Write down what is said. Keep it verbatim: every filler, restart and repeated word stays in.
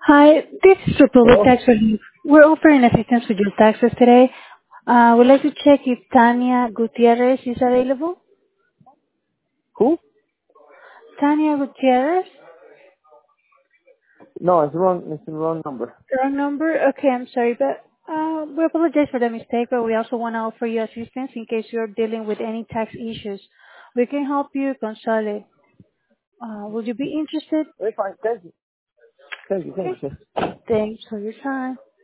Hi, this is Republic Hello? Tax Relief. We're offering assistance with your taxes today. Uh, we'd like to check if Tanya Gutierrez is available. Who? Tanya Gutierrez? No, it's wrong. It's the wrong number. Wrong number? Okay, I'm sorry, but uh, we apologize for the mistake, but we also want to offer you assistance in case you're dealing with any tax issues. We can help you consolidate. Uh, would you be interested? Very fine. Thank you. Thank you. Thank Okay. you. Thanks for your time.